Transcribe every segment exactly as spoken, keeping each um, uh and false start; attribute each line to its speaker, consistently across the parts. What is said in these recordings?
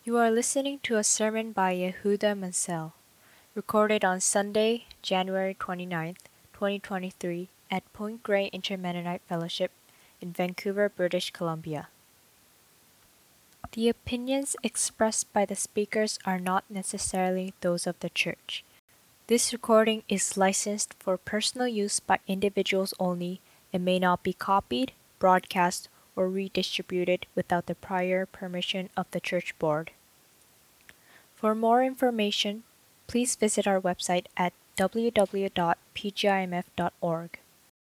Speaker 1: You are listening to a sermon by Yehuda Mansell, recorded on Sunday, January twenty-ninth, twenty twenty-three at Point Grey Inter-Mennonite Fellowship in Vancouver, British Columbia. The opinions expressed by the speakers are not necessarily those of the church. This recording is licensed for personal use by individuals only and may not be copied, broadcast, or redistributed without the prior permission of the church board. For more information, please visit our website at w w w dot p g i m f dot org.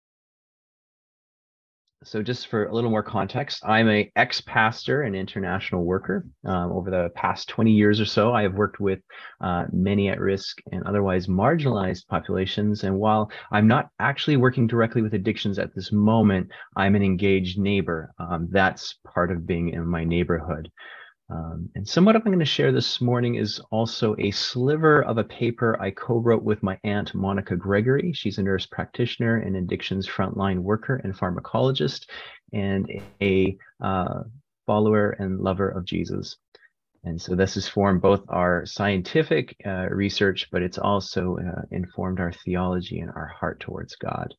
Speaker 2: So just for a little more context, I'm an ex-pastor and international worker. Um, over the past twenty years or so, I have worked with uh, many at-risk and otherwise marginalized populations. And while I'm not actually working directly with addictions at this moment, I'm an engaged neighbor. Um, that's part of being in my neighborhood. Um, and some what I'm going to share this morning is also a sliver of a paper I co-wrote with my aunt, Monica Gregory. She's a nurse practitioner and addictions frontline worker and pharmacologist, and a uh, follower and lover of Jesus. And so this has formed both our scientific uh, research, but it's also uh, informed our theology and our heart towards God.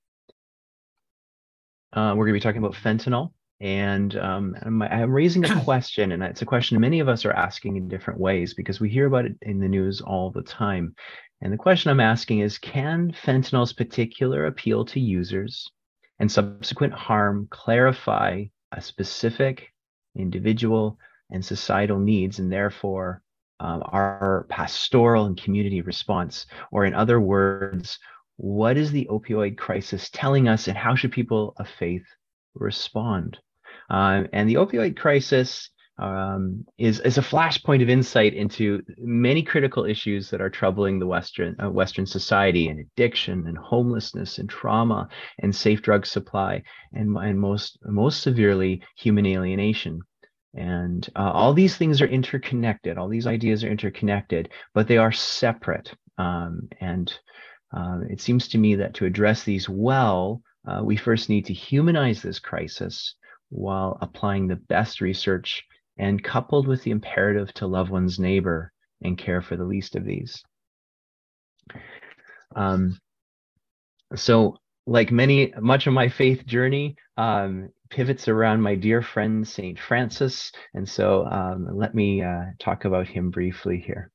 Speaker 2: Uh, we're going to be talking about fentanyl. And um, I'm, I'm raising a question, and it's a question many of us are asking in different ways because we hear about it in the news all the time. And the question I'm asking is, can fentanyl's particular appeal to users and subsequent harm clarify a specific individual and societal needs, and therefore um, our pastoral and community response? Or in other words, what is the opioid crisis telling us, and how should people of faith respond? Um, and the opioid crisis um, is, is a flashpoint of insight into many critical issues that are troubling the Western uh, Western society, and addiction and homelessness and trauma and safe drug supply, and, and most, most severely, human alienation. And uh, all these things are interconnected. All these ideas are interconnected, but they are separate. Um, and uh, it seems to me that to address these well, uh, we first need to humanize this crisis while applying the best research and coupled with the imperative to love one's neighbor and care for the least of these. Um, so like many, much of my faith journey um, pivots around my dear friend, Saint Francis. And so um, let me uh, talk about him briefly here.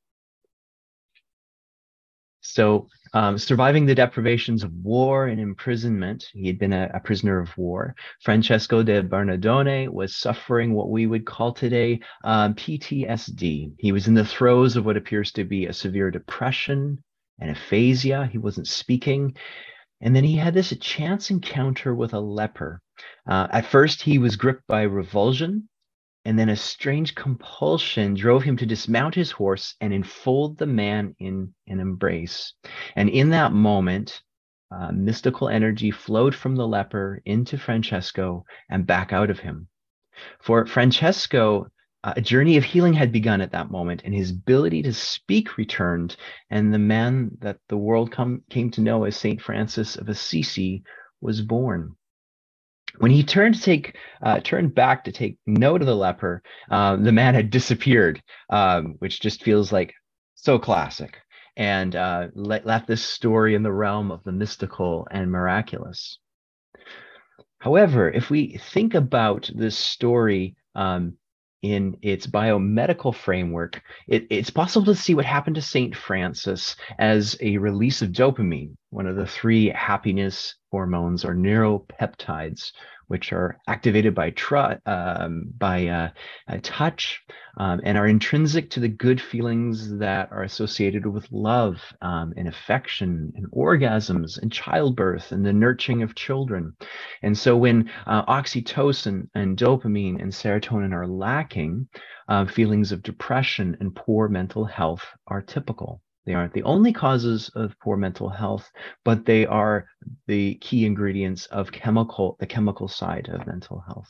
Speaker 2: So um, surviving the deprivations of war and imprisonment, he had been a, a prisoner of war. Francesco de Bernardone was suffering what we would call today um, P T S D. He was in the throes of what appears to be a severe depression and aphasia. He wasn't speaking. And then he had this chance encounter with a leper. Uh, at first, he was gripped by revulsion, and then a strange compulsion drove him to dismount his horse and enfold the man in an embrace. And in that moment, uh, mystical energy flowed from the leper into Francesco and back out of him. For Francesco, uh, a journey of healing had begun at that moment, and his ability to speak returned, and the man that the world come, came to know as Saint Francis of Assisi was born. When he turned to take, uh, turned back to take note of the leper, uh, the man had disappeared, um, which just feels like so classic, and uh, let, left this story in the realm of the mystical and miraculous. However, if we think about this story um, in its biomedical framework, it, it's possible to see what happened to Saint Francis as a release of dopamine, one of the three happiness hormones or neuropeptides, which are activated by tr- um, by uh, uh, touch um, and are intrinsic to the good feelings that are associated with love um, and affection and orgasms and childbirth and the nurturing of children. And so when uh, oxytocin and dopamine and serotonin are lacking, uh, feelings of depression and poor mental health are typical. They aren't the only causes of poor mental health, but they are the key ingredients of chemical, the chemical side of mental health.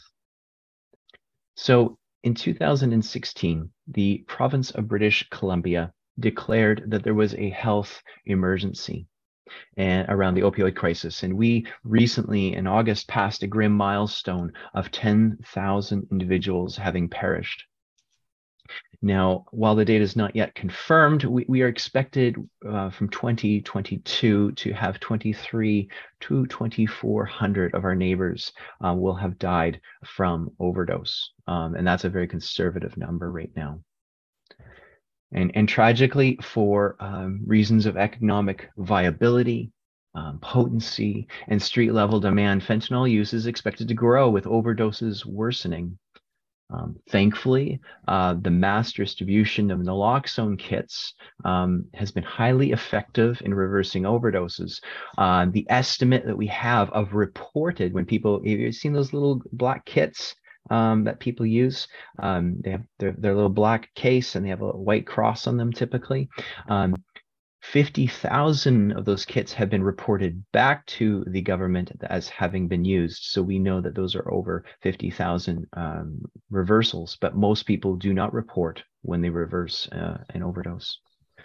Speaker 2: So in two thousand sixteen, the province of British Columbia declared that there was a health emergency and around the opioid crisis. And we recently in August passed a grim milestone of ten thousand individuals having perished. Now, while the data is not yet confirmed, we, we are expected uh, from twenty twenty-two to have twenty-three to twenty-four hundred of our neighbors uh, will have died from overdose. Um, and that's a very conservative number right now. And, and tragically, for um, reasons of economic viability, um, potency, and street level demand, fentanyl use is expected to grow with overdoses worsening. Um, thankfully, uh, the mass distribution of naloxone kits um, has been highly effective in reversing overdoses. Uh, the estimate that we have of reported when people, you've seen those little black kits um, that people use, um, they have their, their little black case and they have a white cross on them typically. Um, fifty thousand of those kits have been reported back to the government as having been used. So we know that those are over fifty thousand um, reversals, but most people do not report when they reverse uh, an overdose.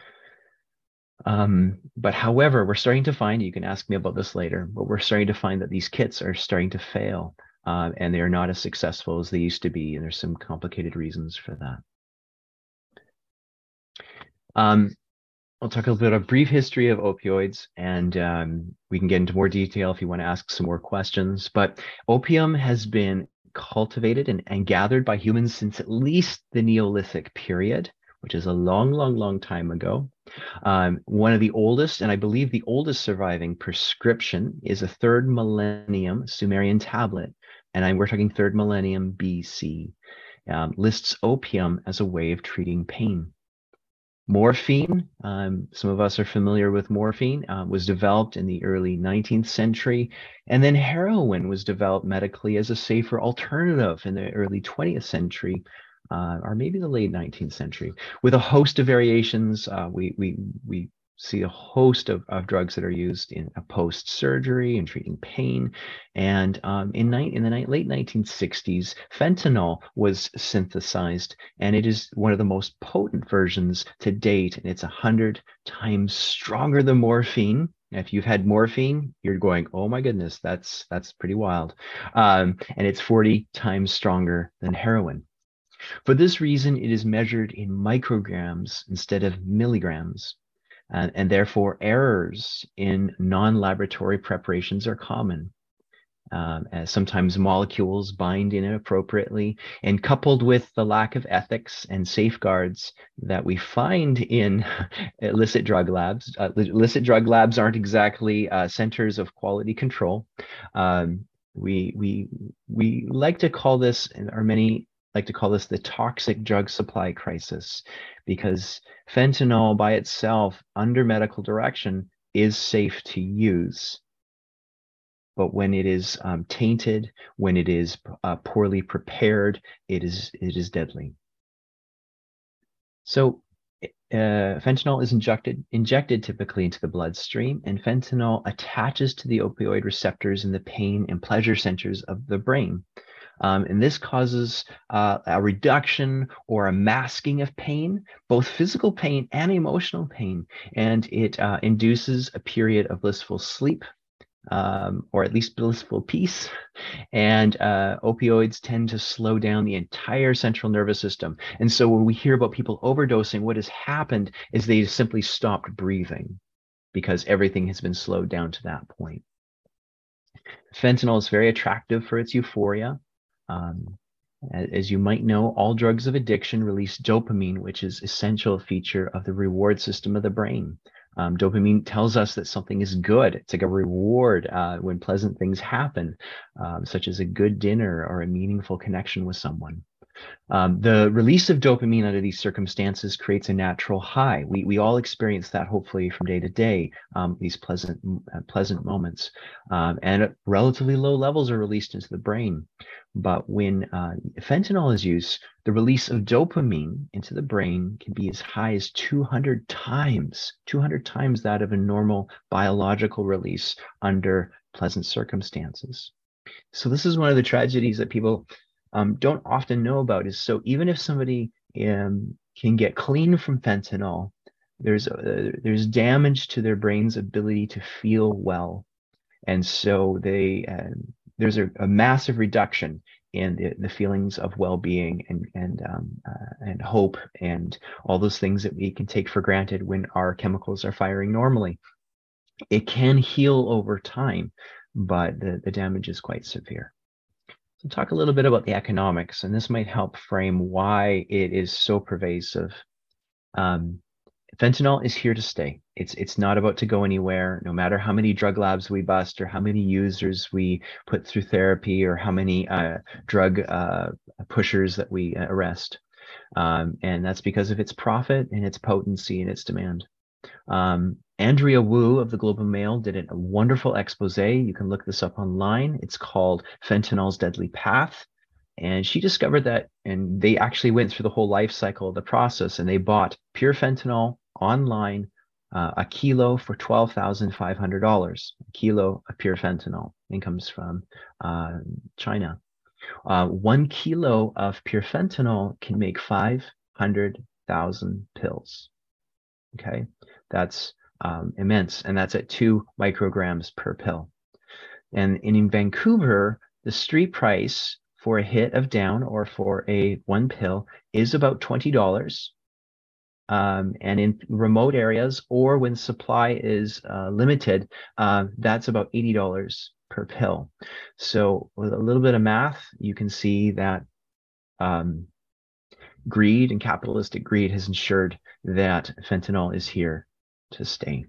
Speaker 2: Um, but however, we're starting to find, you can ask me about this later, but we're starting to find that these kits are starting to fail uh, and they are not as successful as they used to be. And there's some complicated reasons for that. Um, I'll talk a little bit about a brief history of opioids, and um, we can get into more detail if you want to ask some more questions. But opium has been cultivated and, and gathered by humans since at least the Neolithic period, which is a long, long, long time ago. Um, one of the oldest, and I believe the oldest surviving prescription is a third millennium Sumerian tablet, and I, we're talking third millennium B C, um, lists opium as a way of treating pain. Morphine, um, some of us are familiar with morphine, uh, was developed in the early nineteenth century. And then heroin was developed medically as a safer alternative in the early twentieth century, uh, or maybe the late nineteenth century, with a host of variations. Uh, we, we, we see a host of, of drugs that are used in a post-surgery and treating pain. And um, in, in the late nineteen sixties, fentanyl was synthesized, and it is one of the most potent versions to date. And it's a hundred times stronger than morphine. If you've had morphine, you're going, oh my goodness, that's that's pretty wild. Um, and it's forty times stronger than heroin. For this reason, it is measured in micrograms instead of milligrams. Uh, and therefore, errors in non-laboratory preparations are common. Um, as sometimes molecules bind inappropriately, and coupled with the lack of ethics and safeguards that we find in illicit drug labs. Uh, illicit drug labs aren't exactly uh, centers of quality control. Um, we we we like to call this, or many like to call this, the toxic drug supply crisis, because fentanyl by itself, under medical direction, is safe to use. But when it is um, tainted, when it is uh, poorly prepared, it is it is deadly. So uh, fentanyl is injected injected typically into the bloodstream, and fentanyl attaches to the opioid receptors in the pain and pleasure centers of the brain. Um, and this causes uh, a reduction or a masking of pain, both physical pain and emotional pain. And it uh, induces a period of blissful sleep, um, or at least blissful peace. And uh, opioids tend to slow down the entire central nervous system. And so when we hear about people overdosing, what has happened is they simply stopped breathing because everything has been slowed down to that point. Fentanyl is very attractive for its euphoria. Um, as you might know, all drugs of addiction release dopamine, which is an essential feature of the reward system of the brain. Um, dopamine tells us that something is good. It's like a reward uh, when pleasant things happen, um, such as a good dinner or a meaningful connection with someone. Um, the release of dopamine under these circumstances creates a natural high. We, we all experience that, hopefully, from day to day, um, these pleasant, uh, pleasant moments. Um, and at relatively low levels are released into the brain. But when uh, fentanyl is used, the release of dopamine into the brain can be as high as two hundred times, two hundred times that of a normal biological release under pleasant circumstances. So this is one of the tragedies that people Um, don't often know about. Is so even if somebody um, can get clean from fentanyl, there's uh, there's damage to their brain's ability to feel well, and so they uh, there's a, a massive reduction in the, the feelings of well-being and and um, uh, and hope and all those things that we can take for granted when our chemicals are firing normally. It can heal over time, but the, the damage is quite severe. So talk a little bit about the economics, and this might help frame why it is so pervasive. Um, Fentanyl is here to stay. It's it's not about to go anywhere, no matter how many drug labs we bust or how many users we put through therapy or how many uh, drug uh, pushers that we arrest. Um, and that's because of its profit and its potency and its demand. Um, Andrea Wu of the Globe and Mail did a wonderful expose. You can look this up online. It's called Fentanyl's Deadly Path. And she discovered that, and they actually went through the whole life cycle of the process, and they bought pure fentanyl online, uh, a kilo for twelve thousand five hundred dollars, a kilo of pure fentanyl. It comes from uh, China. Uh, one kilo of pure fentanyl can make five hundred thousand pills. Okay, that's um, immense, and that's at two micrograms per pill. And in Vancouver, the street price for a hit of down or for a one pill is about twenty dollars. Um, and in remote areas or when supply is uh, limited, uh, that's about eighty dollars per pill. So with a little bit of math, you can see that um, greed and capitalistic greed has ensured that fentanyl is here to stay.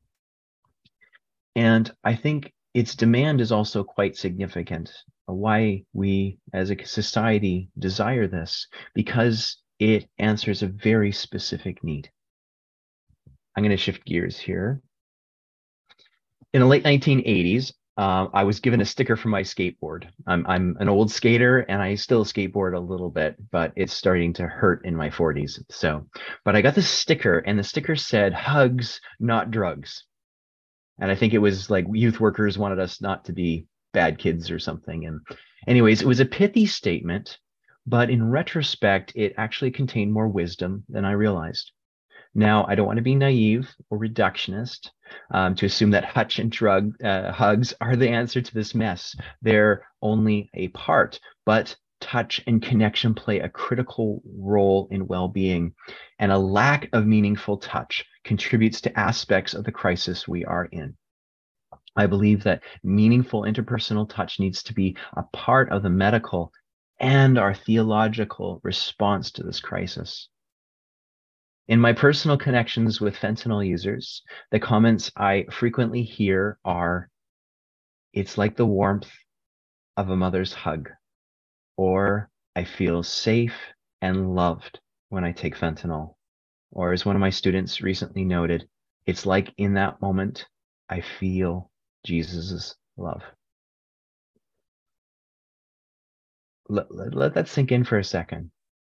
Speaker 2: And I think its demand is also quite significant. Why we as a society desire this, because it answers a very specific need. I'm going to shift gears here. In the late nineteen eighties, uh, I was given a sticker for my skateboard. I'm, I'm an old skater and I still skateboard a little bit, but it's starting to hurt in my forties. So, but I got this sticker, and the sticker said, "Hugs, not drugs." And I think it was like youth workers wanted us not to be bad kids or something. And anyways, it was a pithy statement, but in retrospect, it actually contained more wisdom than I realized. Now, I don't want to be naive or reductionist um, to assume that hutch and drug uh, hugs are the answer to this mess. They're only a part, but touch and connection play a critical role in well-being, and a lack of meaningful touch contributes to aspects of the crisis we are in. I believe that meaningful interpersonal touch needs to be a part of the medical and our theological response to this crisis. In my personal connections with fentanyl users, the comments I frequently hear are, "It's like the warmth of a mother's hug," or "I feel safe and loved when I take fentanyl." Or as one of my students recently noted, "It's like in that moment, I feel Jesus's love." Let, let, let that sink in for a second.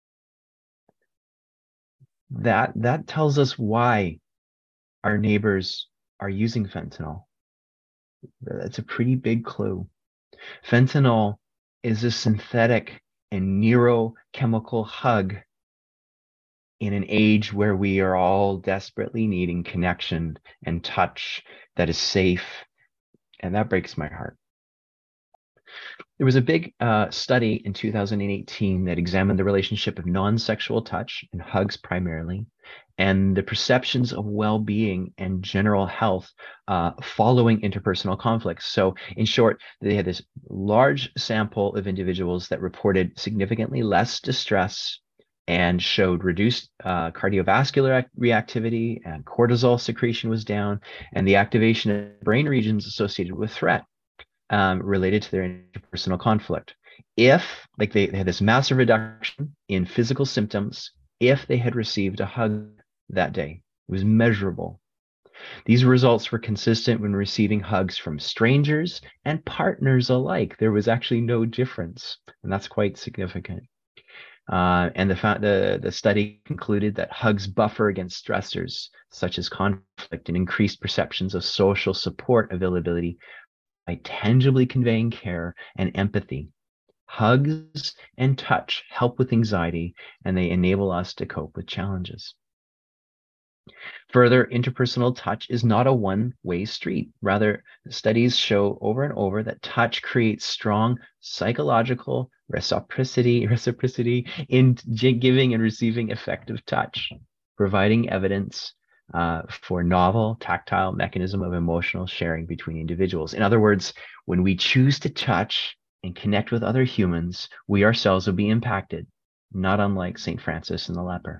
Speaker 2: That, that tells us why our neighbors are using fentanyl. That's a pretty big clue. Fentanyl is a synthetic and neurochemical hug in an age where we are all desperately needing connection and touch that is safe. And that breaks my heart. There was a big uh, study in two thousand eighteen that examined the relationship of non-sexual touch and hugs primarily, and the perceptions of well-being and general health uh, following interpersonal conflicts. So in short, they had this large sample of individuals that reported significantly less distress and showed reduced uh, cardiovascular reactivity, and cortisol secretion was down, and the activation of brain regions associated with threat um, related to their interpersonal conflict. If, like they, they had this massive reduction in physical symptoms, if they had received a hug that day. It was measurable. These results were consistent when receiving hugs from strangers and partners alike. There was actually no difference, and that's quite significant. Uh, and the, fa- the, the study concluded that hugs buffer against stressors such as conflict and increased perceptions of social support availability by tangibly conveying care and empathy. Hugs and touch help with anxiety, and they enable us to cope with challenges. Further, interpersonal touch is not a one-way street. Rather, studies show over and over that touch creates strong psychological reciprocity, reciprocity in giving and receiving effective touch, providing evidence uh, for novel tactile mechanism of emotional sharing between individuals. In other words, when we choose to touch and connect with other humans, we ourselves will be impacted, not unlike Saint Francis and the leper.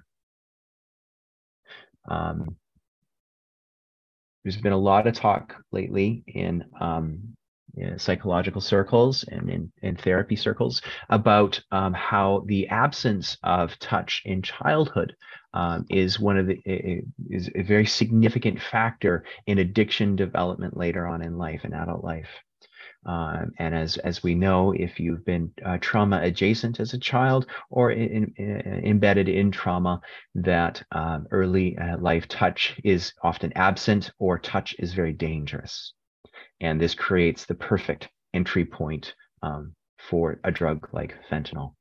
Speaker 2: Um, there's been a lot of talk lately in, um, in psychological circles and in, in therapy circles about um, how the absence of touch in childhood um, is one of the is a very significant factor in addiction development later on in life, in adult life. Um, and as as we know, if you've been uh, trauma adjacent as a child or in, in, embedded in trauma, that um, early uh, life touch is often absent, or touch is very dangerous. And this creates the perfect entry point um, for a drug like fentanyl.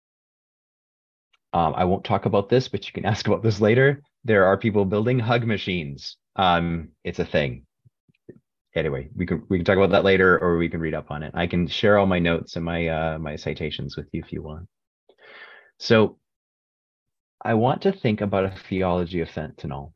Speaker 2: Um, I won't talk about this, but you can ask about this later. There are people building hug machines. Um, it's a thing. Anyway, we can we can talk about that later, or we can read up on it. I can share all my notes and my uh, my citations with you if you want. So I want to think about a theology of fentanyl.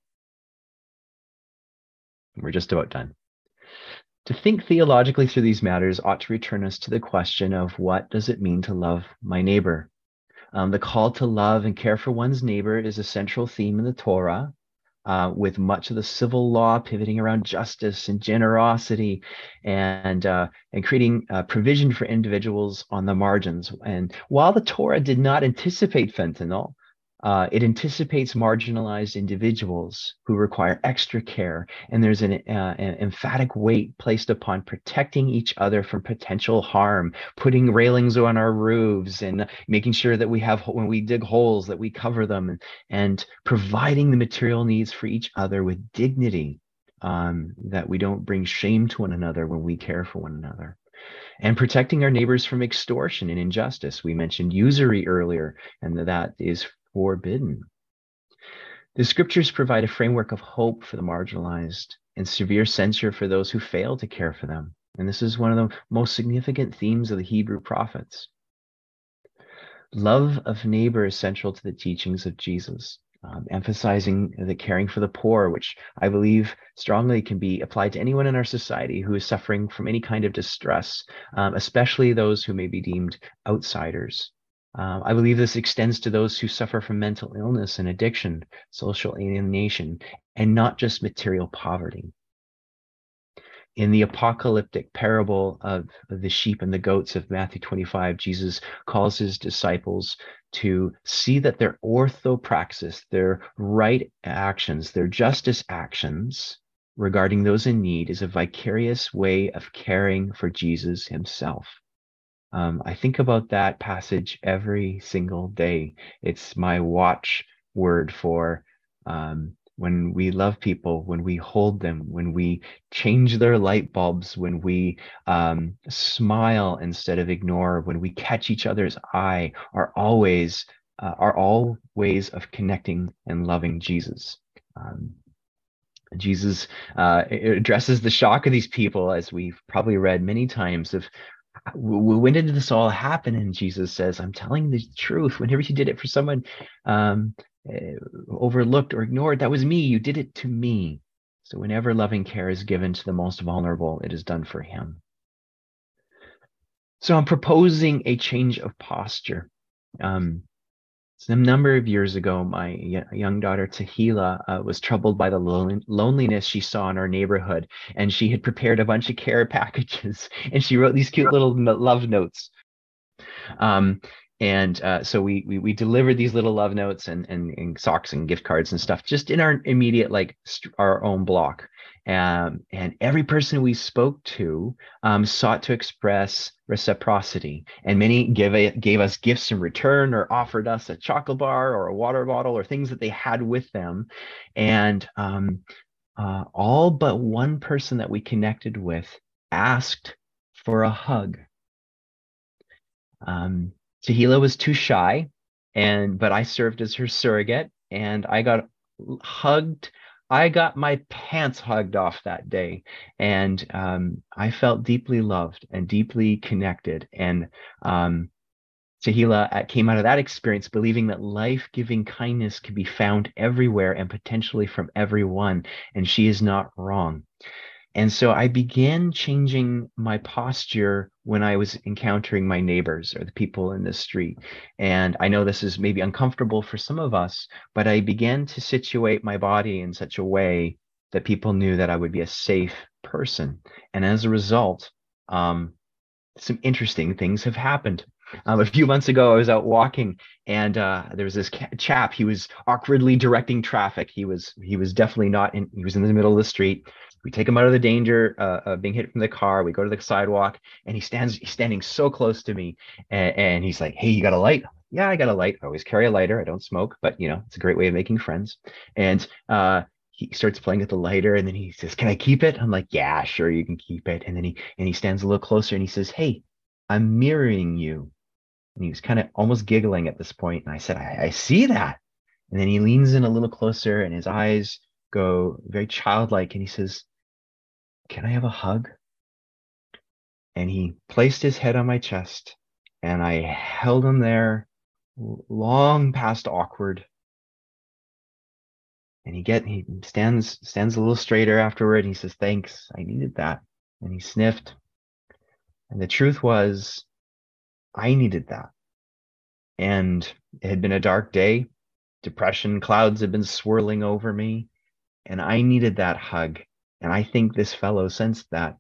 Speaker 2: We're just about done. To think theologically through these matters ought to return us to the question of what does it mean to love my neighbor? Um, the call to love and care for one's neighbor is a central theme in the Torah. Uh, with much of the civil law pivoting around justice and generosity and uh, and creating uh, provision for individuals on the margins. And while the Torah did not anticipate fentanyl, uh, it anticipates marginalized individuals who require extra care. And there's an, uh, an emphatic weight placed upon protecting each other from potential harm, putting railings on our roofs and making sure that we have, when we dig holes, that we cover them, and, and providing the material needs for each other with dignity, um, that we don't bring shame to one another when we care for one another. And protecting our neighbors from extortion and injustice. We mentioned usury earlier, and that is forbidden. The scriptures provide a framework of hope for the marginalized and severe censure for those who fail to care for them. And this is one of the most significant themes of the Hebrew prophets. Love of neighbor is central to the teachings of Jesus, um, emphasizing the caring for the poor, which I believe strongly can be applied to anyone in our society who is suffering from any kind of distress, um, especially those who may be deemed outsiders. Uh, I believe this extends to those who suffer from mental illness and addiction, social alienation, and not just material poverty. In the apocalyptic parable of the sheep and the goats of Matthew twenty-five, Jesus calls his disciples to see that their orthopraxis, their right actions, their justice actions regarding those in need, is a vicarious way of caring for Jesus himself. Um, I think about that passage every single day. It's my watch word for um, when we love people, when we hold them, when we change their light bulbs, when we um, smile instead of ignore, when we catch each other's eye, are always uh, are all ways of connecting and loving Jesus. Um, Jesus uh, addresses the shock of these people, as we've probably read many times, of when did this all happen? And Jesus says, I'm telling the truth. Whenever you did it for someone um, uh, overlooked or ignored, that was me. You did it to me. So whenever loving care is given to the most vulnerable, it is done for him. So I'm proposing a change of posture. Um, So a number of years ago, my young daughter Tahila uh, was troubled by the lon- loneliness she saw in our neighborhood, and she had prepared a bunch of care packages, and she wrote these cute little love notes. Um, and uh, so we, we we delivered these little love notes and, and and socks and gift cards and stuff just in our immediate, like st- our own block. Um, and every person we spoke to um, sought to express reciprocity, and many gave a, gave us gifts in return, or offered us a chocolate bar or a water bottle or things that they had with them. And um, uh, all but one person that we connected with asked for a hug. Um, Tahila was too shy, and but I served as her surrogate, and I got hugged. I got my pants hugged off that day, and um, I felt deeply loved and deeply connected. And um, Tehila uh, came out of that experience believing that life-giving kindness can be found everywhere and potentially from everyone, and she is not wrong. And so I began changing my posture when I was encountering my neighbors or the people in the street. And I know this is maybe uncomfortable for some of us, but I began to situate my body in such a way that people knew that I would be a safe person. And as a result, um, some interesting things have happened. Um, a few months ago, I was out walking, and uh, there was this ca- chap. He was awkwardly directing traffic. He was he was definitely not in. He was in the middle of the street. We take him out of the danger uh, of being hit from the car. We go to the sidewalk, and he stands. He's standing so close to me, and, and he's like, "Hey, you got a light?" Yeah, I got a light. I always carry a lighter. I don't smoke, but you know, it's a great way of making friends. And uh, he starts playing with the lighter, and then he says, "Can I keep it?" I'm like, "Yeah, sure, you can keep it." And then he and he stands a little closer, and he says, "Hey, I'm mirroring you." And he was kind of almost giggling at this point. And I said, I, I see that. And then he leans in a little closer and his eyes go very childlike. And he says, "Can I have a hug?" And he placed his head on my chest and I held him there long past awkward. And he get he stands stands a little straighter afterward. And he says, "Thanks. I needed that." And he sniffed. And the truth was, I needed that. And it had been a dark day. Depression clouds had been swirling over me, and I needed that hug. And I think this fellow sensed that.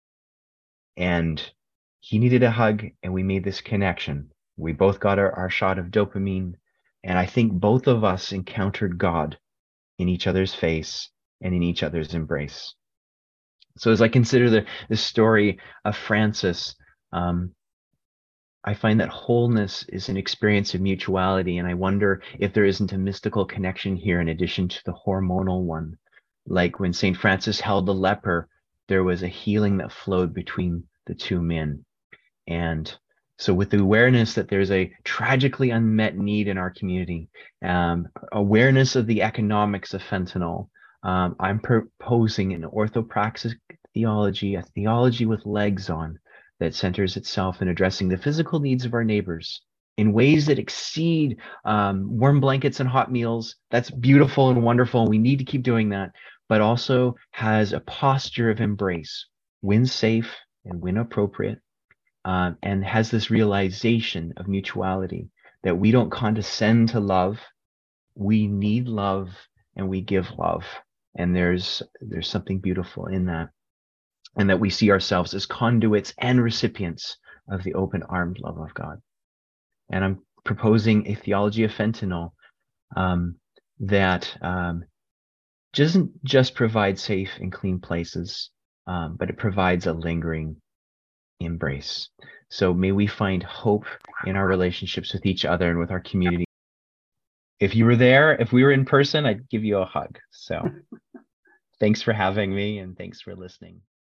Speaker 2: And he needed a hug, and we made this connection. We both got our, our shot of dopamine. And I think both of us encountered God in each other's face and in each other's embrace. So as I consider the, the story of Francis, um, I find that wholeness is an experience of mutuality, and I wonder if there isn't a mystical connection here in addition to the hormonal one. Like when Saint Francis held the leper, there was a healing that flowed between the two men. And so, with the awareness that there's a tragically unmet need in our community, um, awareness of the economics of fentanyl, um, I'm proposing an orthopraxic theology, a theology with legs on, that centers itself in addressing the physical needs of our neighbors in ways that exceed um, warm blankets and hot meals. That's beautiful and wonderful. We need to keep doing that, but also has a posture of embrace, when safe and when appropriate, um, and has this realization of mutuality that we don't condescend to love. We need love and we give love. And there's there's something beautiful in that. And that we see ourselves as conduits and recipients of the open-armed love of God. And I'm proposing a theology of fentanyl um, that um, doesn't just provide safe and clean places, um, but it provides a lingering embrace. So may we find hope in our relationships with each other and with our community. If you were there, if we were in person, I'd give you a hug. So thanks for having me and thanks for listening.